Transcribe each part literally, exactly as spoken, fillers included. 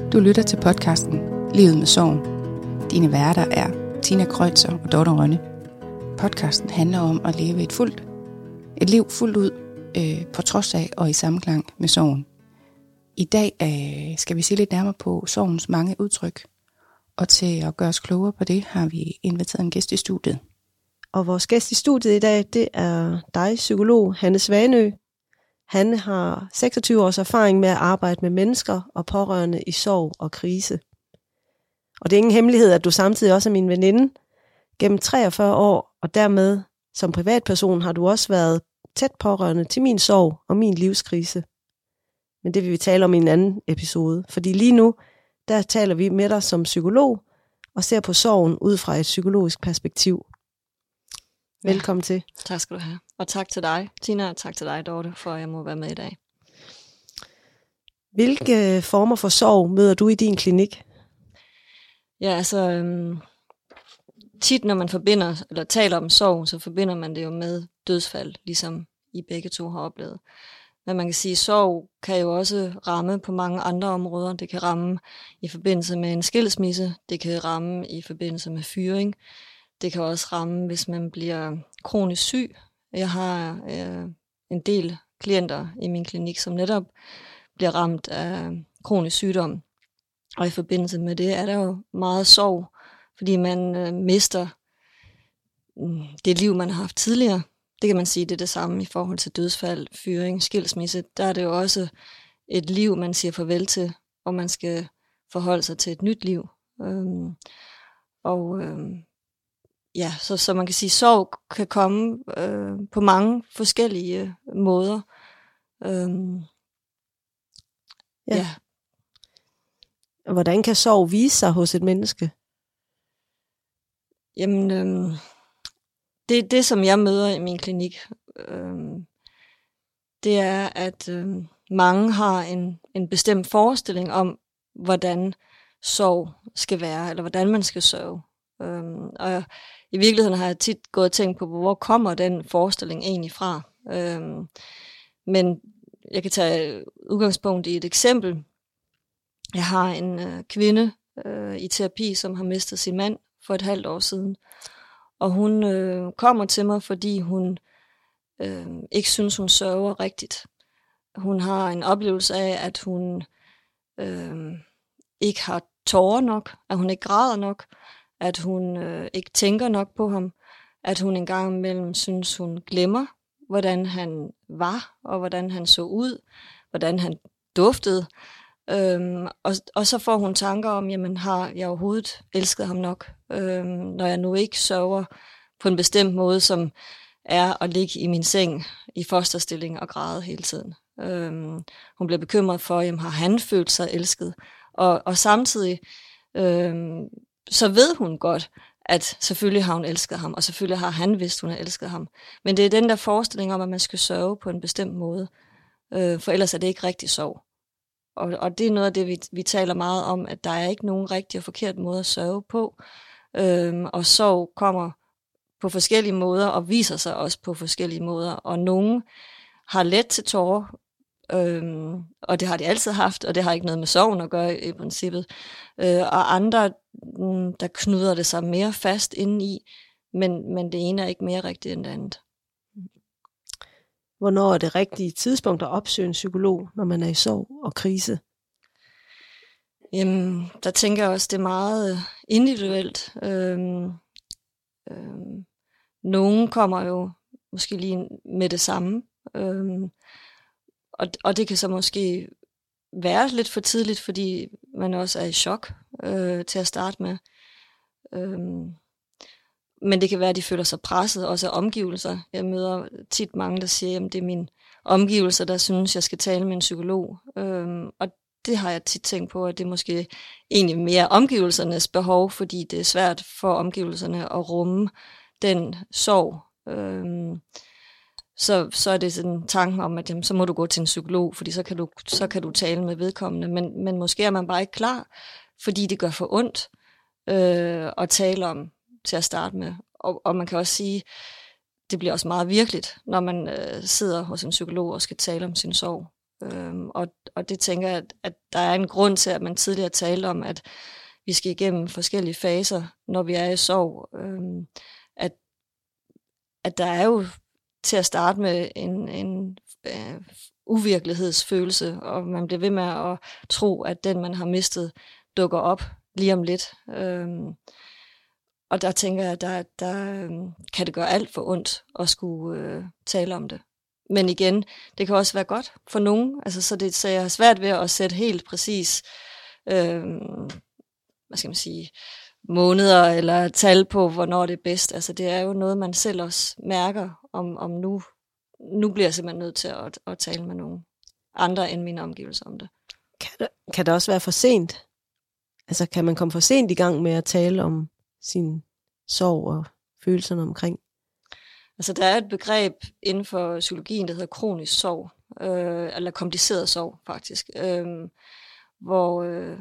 Du lytter til podcasten Livet med Sorgen. Dine værter er Tina Kreutzer og Dorte Rønne. Podcasten handler om at leve et fuldt, et liv fuldt ud, øh, på trods af og i samklang med sorgen. I dag øh, skal vi se lidt nærmere på sorgens mange udtryk. Og til at gøre os klogere på det, har vi inviteret en gæst i studiet. Og vores gæst i studiet i dag, det er dig, psykolog Hanne Svanø. Hanne har seksogtyve års erfaring med at arbejde med mennesker og pårørende i sorg og krise. Og det er ingen hemmelighed, at du samtidig også er min veninde. Gennem treogfyrre år, og dermed som privatperson, har du også været tæt pårørende til min sorg og min livskrise. Men det vil vi tale om i en anden episode. Fordi lige nu, der taler vi med dig som psykolog og ser på sorgen ud fra et psykologisk perspektiv. Velkommen ja, til. Tak skal du have. Og tak til dig, Tina, og tak til dig, Dorte, for at jeg må være med i dag. Hvilke former for sorg møder du i din klinik? Ja, altså øhm, tit når man forbinder, eller taler om sorg, så forbinder man det jo med dødsfald, ligesom I begge to har oplevet. Men man kan sige, at sorg kan jo også ramme på mange andre områder. Det kan ramme i forbindelse med en skilsmisse, det kan ramme i forbindelse med fyring. Det kan også ramme, hvis man bliver kronisk syg. Jeg har øh, en del klienter i min klinik, som netop bliver ramt af kronisk sygdom. Og i forbindelse med det er der jo meget sorg, fordi man øh, mister det liv, man har haft tidligere. Det kan man sige, det er det samme i forhold til dødsfald, fyring, skilsmisse. Der er det jo også et liv, man siger farvel til, og man skal forholde sig til et nyt liv. Øhm, og øhm, ja, så, så man kan sige, at sorg kan komme øh, på mange forskellige måder. Øhm, ja. ja. Hvordan kan sorg vise sig hos et menneske? Jamen, øhm, det, det som jeg møder i min klinik, øhm, det er, at øhm, mange har en, en bestemt forestilling om, hvordan sorg skal være, eller hvordan man skal sørge. Øhm, og i virkeligheden har jeg tit gået og tænkt på, hvor kommer den forestilling egentlig fra. Øhm, men jeg kan tage udgangspunkt i et eksempel. Jeg har en øh, kvinde øh, i terapi, som har mistet sin mand for et halvt år siden. Og hun øh, kommer til mig, fordi hun øh, ikke synes, hun sørger rigtigt. Hun har en oplevelse af, at hun øh, ikke har tårer nok, at hun ikke græder nok, at hun øh, ikke tænker nok på ham, at hun en gang imellem synes, hun glemmer, hvordan han var, og hvordan han så ud, hvordan han duftede. Øhm, og, og så får hun tanker om, jamen har jeg overhovedet elsket ham nok, øhm, når jeg nu ikke sørger på en bestemt måde, som er at ligge i min seng i fosterstilling og græde hele tiden. Øhm, hun bliver bekymret for, jamen har han følt sig elsket? Og, og samtidig øhm, så ved hun godt, at selvfølgelig har hun elsket ham, og selvfølgelig har han vidst, hun har elsket ham. Men det er den der forestilling om, at man skal sørge på en bestemt måde, øh, for ellers er det ikke rigtig sorg. Og, og det er noget af det, vi, vi taler meget om, at der er ikke nogen rigtig og forkert måde at sørge på. Øhm, og sorg kommer på forskellige måder, og viser sig også på forskellige måder. Og nogen har let til tårer, øhm, og det har de altid haft, og det har ikke noget med sorgen at gøre i princippet. Øh, og andre, der knuder det sig mere fast indeni, men, men det ene er ikke mere rigtigt end det andet. Hvornår er det rigtige tidspunkt at opsøge en psykolog, når man er i sorg og krise? Jamen, der tænker jeg også, det er meget individuelt. Øhm, øhm, nogen kommer jo måske lige med det samme, øhm, og, og det kan så måske være lidt for tidligt, fordi man også er i chok øh, til at starte med. Øhm, Men det kan være, at de føler sig presset, også af omgivelser. Jeg møder tit mange, der siger, at det er mine omgivelser, der synes, jeg skal tale med en psykolog. Øhm, og det har jeg tit tænkt på, at det er måske egentlig mere omgivelsernes behov, fordi det er svært for omgivelserne at rumme den sorg. Øhm, så, så er det sådan en tanke om, at jamen, så må du gå til en psykolog, fordi så kan du, så kan du tale med vedkommende. Men, men måske er man bare ikke klar, fordi det gør for ondt øh, at tale om til at starte med. Og, og man kan også sige, det bliver også meget virkeligt, når man øh, sidder hos en psykolog og skal tale om sin sorg. Øhm, og, og det tænker jeg, at, at der er en grund til, at man tidligere talte om, at vi skal igennem forskellige faser, når vi er i sorg. Øhm, at, at der er jo til at starte med en, en øh, uvirkelighedsfølelse, og man bliver ved med at tro, at den, man har mistet, dukker op lige om lidt. Øhm, og der tænker jeg, at der, der øhm, kan det gøre alt for ondt at skulle øh, tale om det. Men igen, det kan også være godt for nogen. Altså, så, det, så jeg har svært ved at sætte helt præcis øh, hvad skal man sige, måneder eller tal på, hvornår det er bedst. Altså, det er jo noget, man selv også mærker, om, om nu, nu bliver jeg simpelthen nødt til at, at tale med nogen andre end mine omgivelser om det. Kan det, kan det også være for sent? Altså, kan man komme for sent i gang med at tale om sin sorg og følelserne omkring? Altså, der er et begreb inden for psykologien, der hedder kronisk sorg, øh, eller kompliceret sorg, faktisk, øh, hvor øh,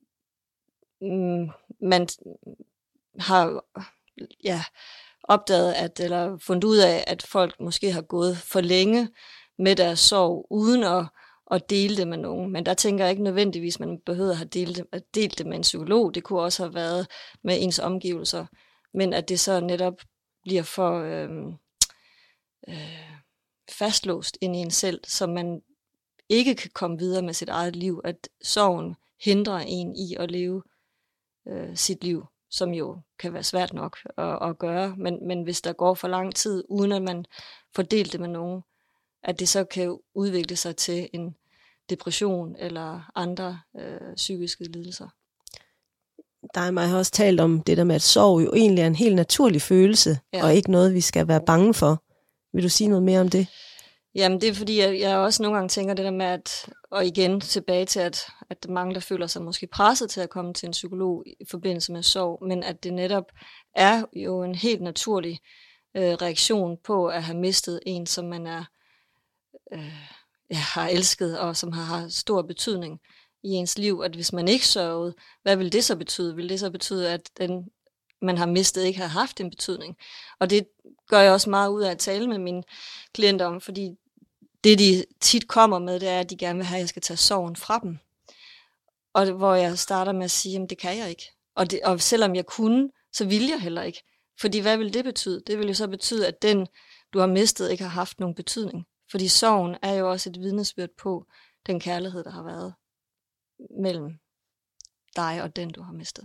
man har ja, opdaget, at, eller fundet ud af, at folk måske har gået for længe med deres sorg, uden at, at dele det med nogen. Men der tænker jeg ikke nødvendigvis, at man behøver at have delt det, at dele det med en psykolog. Det kunne også have været med ens omgivelser. Men at det så netop bliver for øh, øh, fastlåst ind i en selv, så man ikke kan komme videre med sit eget liv. At sorgen hindrer en i at leve øh, sit liv, som jo kan være svært nok at, at gøre. Men, men hvis der går for lang tid, uden at man får delt det med nogen, at det så kan udvikle sig til en depression eller andre øh, psykiske lidelser. Der og mig har også talt om det der med, at sorg jo egentlig er en helt naturlig følelse, ja. Og ikke noget, vi skal være bange for. Vil du sige noget mere om det? Jamen det er fordi, jeg, jeg også nogle gange tænker det der med, at, og igen tilbage til, at, at mange, der føler sig måske presset til at komme til en psykolog i forbindelse med sorg, men at det netop er jo en helt naturlig øh, reaktion på at have mistet en, som man er, øh, ja, har elsket, og som har, har stor betydning i ens liv. At hvis man ikke sørgede, hvad vil det så betyde? Vil det så betyde, at den, man har mistet, ikke har haft en betydning? Og det gør jeg også meget ud af at tale med mine klienter om, fordi det, de tit kommer med, det er, at de gerne vil have, at jeg skal tage sorgen fra dem. Og det, hvor jeg starter med at sige, at det kan jeg ikke. Og, det, og selvom jeg kunne, så vil jeg heller ikke. Fordi hvad vil det betyde? Det vil jo så betyde, at den, du har mistet, ikke har haft nogen betydning. Fordi sorgen er jo også et vidnesbyrd på den kærlighed, der har været mellem dig og den, du har mistet.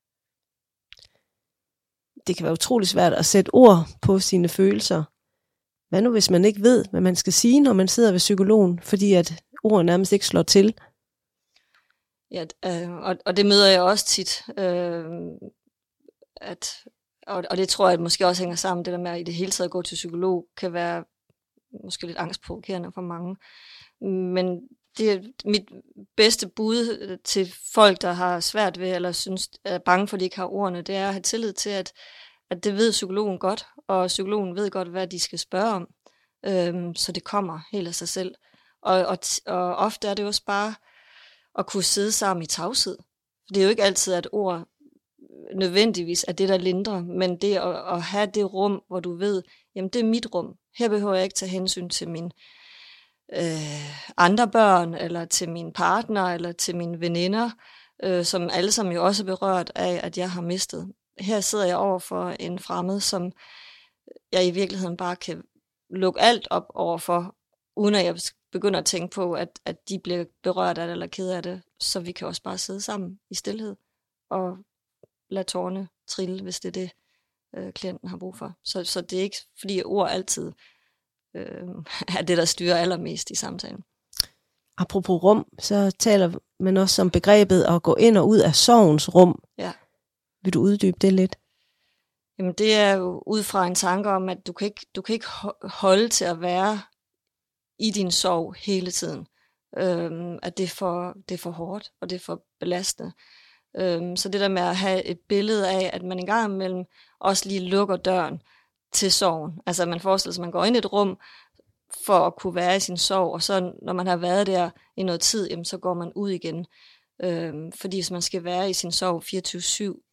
Det kan være utrolig svært at sætte ord på sine følelser. Hvad nu, hvis man ikke ved, hvad man skal sige, når man sidder ved psykologen, fordi at ord nærmest ikke slår til? Ja, øh, og, og det møder jeg også tit. Øh, at, og, og det tror jeg at måske også hænger sammen, det der med at i det hele taget gå til psykolog, kan være måske lidt angstprovokerende for mange. Men det er mit bedste bud til folk, der har svært ved, eller synes, er bange for, at de ikke har ordene, det er at have tillid til, at, at det ved psykologen godt, og psykologen ved godt, hvad de skal spørge om, øhm, så det kommer helt af sig selv. Og, og, og ofte er det også bare at kunne sidde sammen i tavshed. Det er jo ikke altid, at ord nødvendigvis er det, der lindrer, men det at, at have det rum, hvor du ved, jamen det er mit rum. Her behøver jeg ikke tage hensyn til min Øh, andre børn, eller til min partner, eller til mine veninder, øh, som alle sammen jo også er berørt af, at jeg har mistet. Her sidder jeg over for en fremmed, som jeg i virkeligheden bare kan lukke alt op overfor, uden at jeg begynder at tænke på, at, at de bliver berørt af det, eller ked af det, så vi kan også bare sidde sammen i stilhed, og lade tårerne trille, hvis det er det, øh, klienten har brug for. Så, så det er ikke, fordi ord altid Øh, er det, der styrer allermest i samtalen. Apropos rum, så taler man også om begrebet at gå ind og ud af sorgens rum. Ja. Vil du uddybe det lidt? Jamen det er jo ud fra en tanke om, at du kan ikke, du kan ikke holde til at være i din sorg hele tiden. Øhm, at det er, for, det er for hårdt, og det er for belastende. Øhm, så det der med at have et billede af, at man en gang imellem også lige lukker døren til sorgen. Altså man forestiller sig, at man går ind i et rum for at kunne være i sin sorg, og så når man har været der i noget tid, jamen, så går man ud igen. Øhm, fordi hvis man skal være i sin sorg fireogtyve syv,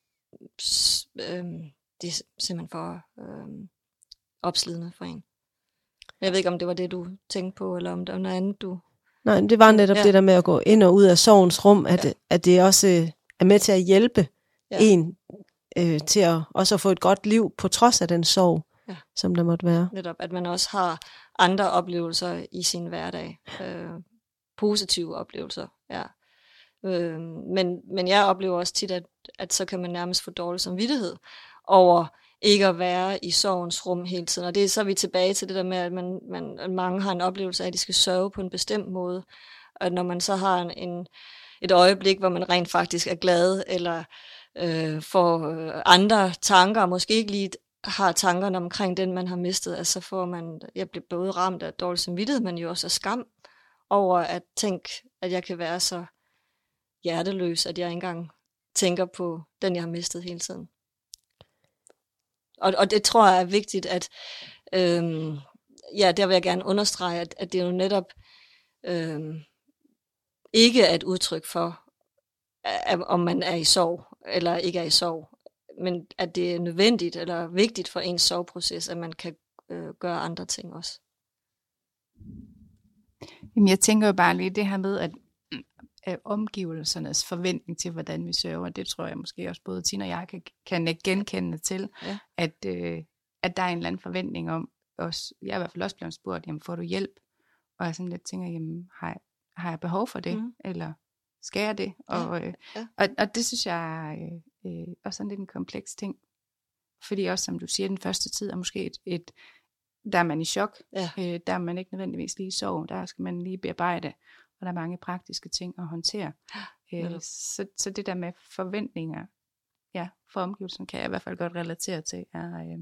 øhm, det er simpelthen for øhm, opslidende for en. Jeg ved ikke, om det var det, du tænkte på, eller om der var noget andet, du... Nej, det var netop Ja. det der med at gå ind og ud af sorgens rum, at, Ja. at det også øh, er med til at hjælpe Ja. en øh, til at også at få et godt liv på trods af den sorg, Ja. som der måtte være. Netop, at man også har andre oplevelser i sin hverdag. Øh, positive oplevelser, ja. Øh, men, men jeg oplever også tit, at, at så kan man nærmest få dårlig samvittighed over ikke at være i sorgens rum hele tiden. Og det er så er vi tilbage til det der med, at, man, man, at mange har en oplevelse af, at de skal sørge på en bestemt måde. Og når man så har en, en, et øjeblik, hvor man rent faktisk er glad, eller øh, får øh, andre tanker, måske ikke lige har tankerne omkring den, man har mistet, altså så får man, jeg bliver både ramt af dårlig samvittighed, men jo også af skam over at tænke, at jeg kan være så hjerteløs, at jeg ikke engang tænker på den, jeg har mistet hele tiden. Og, og det tror jeg er vigtigt, at øhm, ja, der vil jeg gerne understrege, at, at det er jo netop øhm, ikke er et udtryk for, at, om man er i sorg, eller ikke er i sorg, men at det er nødvendigt, eller vigtigt for ens sorgproces, at man kan øh, gøre andre ting også. Jamen, jeg tænker jo bare lige det her med, at, at omgivelsernes forventning til, hvordan vi sørger, det tror jeg måske også både Tina og jeg kan, kan genkende til, Ja. at, øh, at der er en eller anden forventning om, også, jeg er i hvert fald også blevet spurgt, jamen får du hjælp? Og jeg sådan lidt tænker, jamen har jeg, har jeg behov for det? Mm. Eller skal jeg det? Ja. Og, øh, Ja. og, og det synes jeg øh, øh, også sådan lidt en kompleks ting. Fordi også, som du siger, den første tid er måske et, et der er man i chok, Ja. øh, der er man ikke nødvendigvis lige i sorg, der skal man lige bearbejde, og der er mange praktiske ting at håndtere. Øh, så, så det der med forventninger, ja, for omgivelsen, kan jeg i hvert fald godt relatere til, er, øh,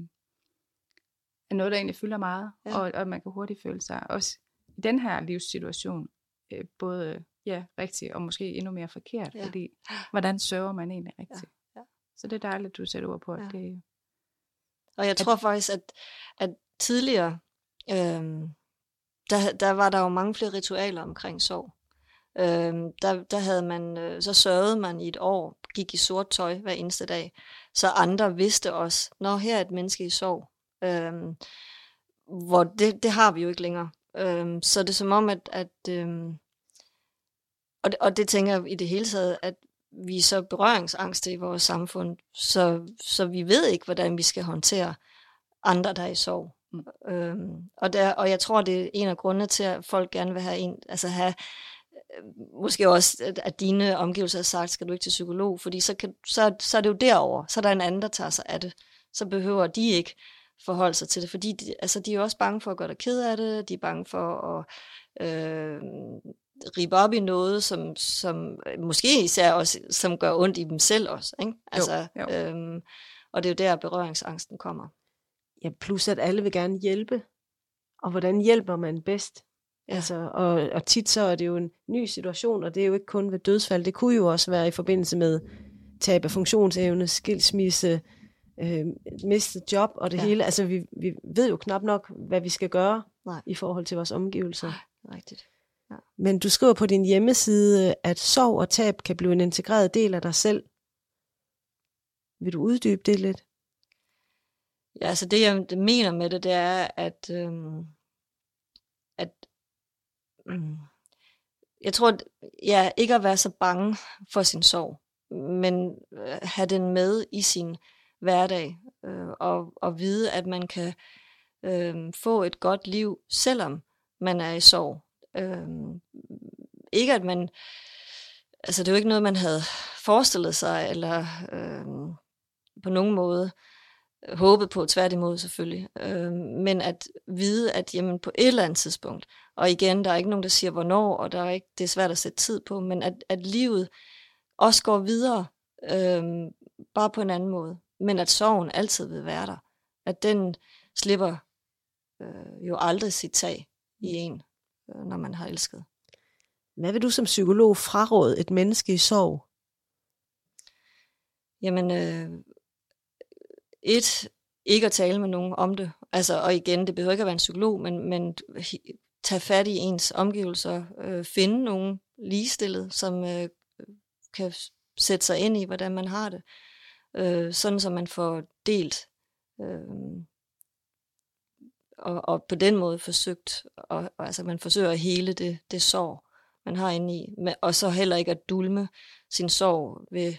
er noget, der egentlig fylder meget, Ja. og, og man kan hurtigt føle sig, også i den her livssituation, øh, både ja, rigtigt, og måske endnu mere forkert, Ja. fordi hvordan sørger man egentlig rigtigt? Ja. Ja. Så det er dejligt, du sætter ord på, at Ja. det. Og jeg tror faktisk, at, at tidligere, øhm, der, der var der jo mange flere ritualer omkring sorg. Øhm, der, der havde man, øh, så sørgede man i et år, gik i sort tøj hver eneste dag, så andre vidste også, når her er et menneske i sorg. Øhm, hvor det, det har vi jo ikke længere. Øhm, så det er som om, at, at øhm, og, det, og det tænker jeg i det hele taget, at vi er så berøringsangste i vores samfund, så, så vi ved ikke, hvordan vi skal håndtere andre, der er i sorg. Mm. Øhm, og, der, og jeg tror, det er en af grundene til, at folk gerne vil have en, altså have, øh, måske også, at, at dine omgivelser har sagt, skal du ikke til psykolog, fordi så, kan, så, så er det jo derovre, så er der en anden, der tager sig af det. Så behøver de ikke forholde sig til det, fordi de, altså, de er også bange for at gøre dig ked af det, de er bange for at øh, ribe op i noget, som, som måske især også, som gør ondt i dem selv også. Ikke? Altså, Jo, jo. Øhm, og det er jo der, berøringsangsten kommer. Ja, plus at alle vil gerne hjælpe. Og hvordan hjælper man bedst? Ja. Altså, og, og tit så er det jo en ny situation, og det er jo ikke kun ved dødsfald. Det kunne jo også være i forbindelse med tab af funktionsevne, skilsmisse, øh, mistet job og det Ja. hele. Altså, vi, vi ved jo knap nok, hvad vi skal gøre Nej. i forhold til vores omgivelser. Rigtigt. Ja. Men du skriver på din hjemmeside, at sorg og tab kan blive en integreret del af dig selv. Vil du uddybe det lidt? Ja, altså det jeg mener med det, det er, at, øhm, at øhm, jeg tror, at, ja, ikke at være så bange for sin sorg, men øh, have den med i sin hverdag, øh, og, og vide, at man kan øh, få et godt liv, selvom man er i sorg. Øh, ikke at man, altså det er jo ikke noget, man havde forestillet sig, eller øh, på nogen måde håbet på, tværtimod selvfølgelig, øh, men at vide, at jamen, på et eller andet tidspunkt, og igen, der er ikke nogen, der siger hvornår, og der er ikke, det er svært at sætte tid på, men at, at livet også går videre, øh, bare på en anden måde, men at sorgen altid vil være der, at den slipper øh, jo aldrig sit tag i en, øh, når man har elsket. Hvad vil du som psykolog fraråde et menneske i sorg? Jamen, øh, et, ikke at tale med nogen om det. Altså, og igen, det behøver ikke at være en psykolog, men, men tage fat i ens omgivelser, øh, finde nogen ligestillet, som øh, kan sætte sig ind i, hvordan man har det. Øh, sådan, så man får delt, øh, og, og på den måde forsøgt, og, og altså man forsøger at hele det, det sorg. man har inde i. Og så heller ikke at dulme sin sorg ved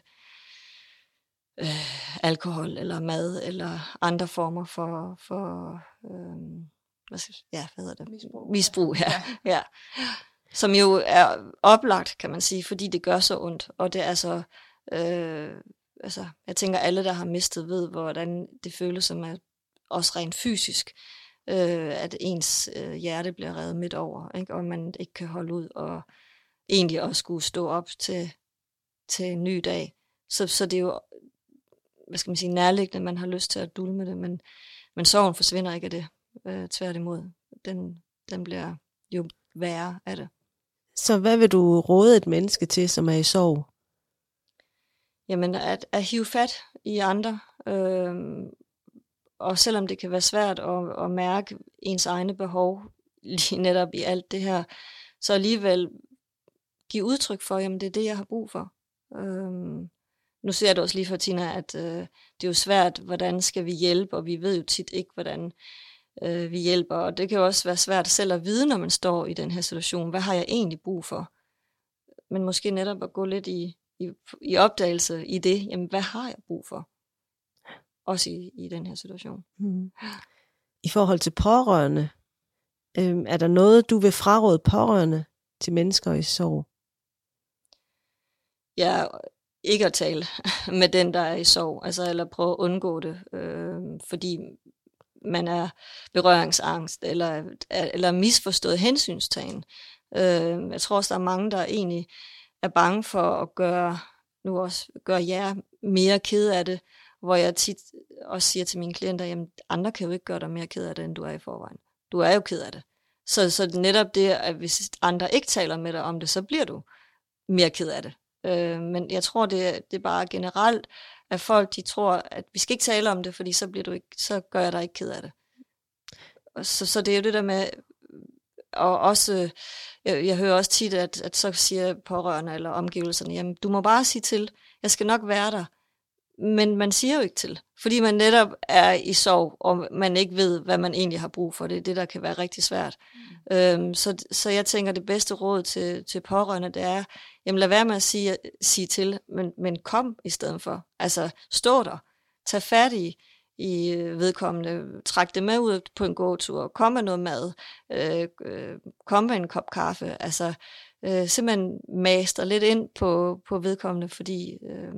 øh, alkohol eller mad eller andre former for, for øh, hvad skal, ja, hvad hedder det? Misbrug. Misbrug, ja. ja. Som jo er oplagt, kan man sige, fordi det gør så ondt. Og det er så, øh, altså, jeg tænker, alle, der har mistet, ved, hvordan det føles som er også rent fysisk, øh, at ens øh, hjerte bliver revet midt over, ikke? Og man ikke kan holde ud, og egentlig også skulle stå op til, til en ny dag. Så, så det er jo, hvad skal man sige, nærliggende, man har lyst til at dulme det, men, men sorgen forsvinder ikke af det, øh, tværtimod. Den, den bliver jo værre af det. Så hvad vil du råde et menneske til, som er i sorg? Jamen, at, at hive fat i andre, øh, og selvom det kan være svært at, at mærke ens egne behov, lige netop i alt det her, så alligevel give udtryk for, jamen det er det, jeg har brug for. Øh, nu ser du også lige for, Tina, at øh, det er jo svært, hvordan skal vi hjælpe, og vi ved jo tit ikke, hvordan øh, vi hjælper, og det kan jo også være svært selv at vide, når man står i den her situation, hvad har jeg egentlig brug for? Men måske netop at gå lidt i, i, i opdagelse i det, jamen hvad har jeg brug for? Også i, i den her situation. Mm. I forhold til pårørende, øh, er der noget, du vil fraråde pårørende til mennesker i sorg? Ja, ikke at tale med den, der er i sorg, altså, eller prøve at undgå det, øh, fordi man er berøringsangst, eller, eller misforstået hensynstagen. Øh, jeg tror også, der er mange, der egentlig er bange for at gøre, nu også gøre jer mere ked af det, hvor jeg tit også siger til mine klienter, jamen andre kan jo ikke gøre dig mere ked af det, end du er i forvejen. Du er jo ked af det. Så, så netop det, at hvis andre ikke taler med dig om det, så bliver du mere ked af det. Øh, men jeg tror, det, det er bare generelt, at folk de tror, at vi skal ikke tale om det, fordi så, bliver du ikke, så gør jeg dig ikke ked af det. Og så, så det er jo det der med, og også, jeg, jeg hører også tit, at, at så siger pårørende eller omgivelserne, jamen du må bare sige til, jeg skal nok være der. Men man siger jo ikke til, fordi man netop er i sorg, og man ikke ved, hvad man egentlig har brug for. Det er det, der kan være rigtig svært. Mm. Øhm, så, så jeg tænker, det bedste råd til, til pårørende, det er, jamen lad være med at sige, sige til, men, men kom i stedet for. Altså stå der, tag fat i, i vedkommende, træk det med ud på en gåtur, kom med noget mad, øh, øh, kom med en kop kaffe, altså øh, simpelthen master lidt ind på, på vedkommende, fordi øh,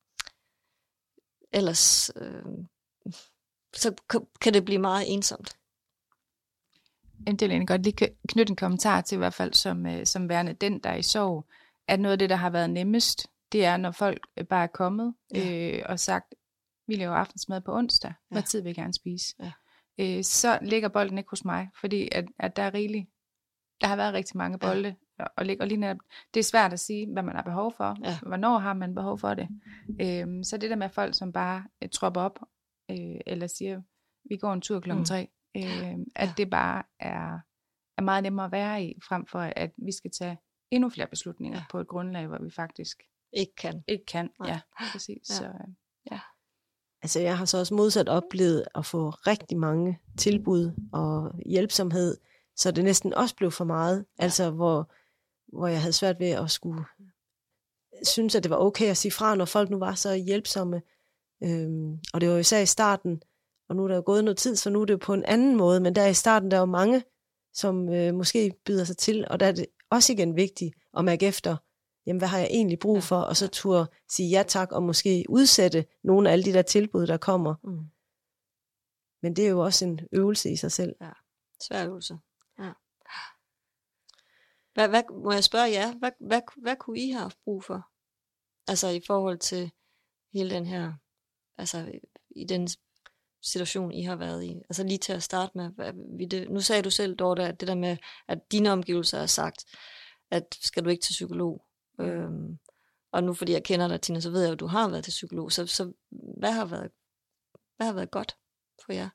ellers øh, så kan det blive meget ensomt. Jeg vil egentlig godt lige knytte en kommentar til, i hvert fald som, øh, som værende den, der er i sorg, at noget af det, der har været nemmest, det er, når folk bare er kommet ja. øh, og sagt, vi laver aftensmad på onsdag, ja. Hvad tid vil jeg gerne spise? Ja. Øh, så ligger bolden ikke hos mig, fordi at, at der er rigeligt, der har været rigtig mange bolde, ja. og, og lige netop, det er svært at sige, hvad man har behov for, ja. Hvornår har man behov for det. Øh, så det der med folk, som bare øh, tropper op, øh, eller siger, vi går en tur klokken tre, øh, at ja. Det bare er, er meget nemmere at være i, frem for at vi skal tage endnu flere beslutninger ja. På et grundlag, hvor vi faktisk ikke kan. Ikke kan, ja, ja præcis. Ja. Så, ja. Altså jeg har så også modsat oplevet at få rigtig mange tilbud og hjælpsomhed, så det næsten også blev for meget. Ja. Altså hvor, hvor jeg havde svært ved at skulle synes, at det var okay at sige fra, når folk nu var så hjælpsomme. Øhm, og det var jo især i starten, og nu er der jo gået noget tid, så nu er det jo på en anden måde, men der i starten, der er jo mange, som øh, måske byder sig til, og der er det også igen vigtigt at mærke efter, jamen hvad har jeg egentlig brug for, og så turde sige ja tak, og måske udsætte nogle af alle de der tilbud, der kommer. Mm. Men det er jo også en øvelse i sig selv. Ja, svær øvelse. Ja. Hvad, hvad, må jeg spørge jer, hvad, hvad, hvad kunne I have haft brug for? Altså i forhold til hele den her, altså i den situation, I har været i. Altså lige til at starte med. Hvad, det, nu sagde du selv, Dorte, at det der med, at dine omgivelser har sagt, at skal du ikke til psykolog? Øhm, og nu fordi jeg kender dig, Tina, så ved jeg, at du har været til psykolog. Så, så hvad, har været, hvad har været godt for jer?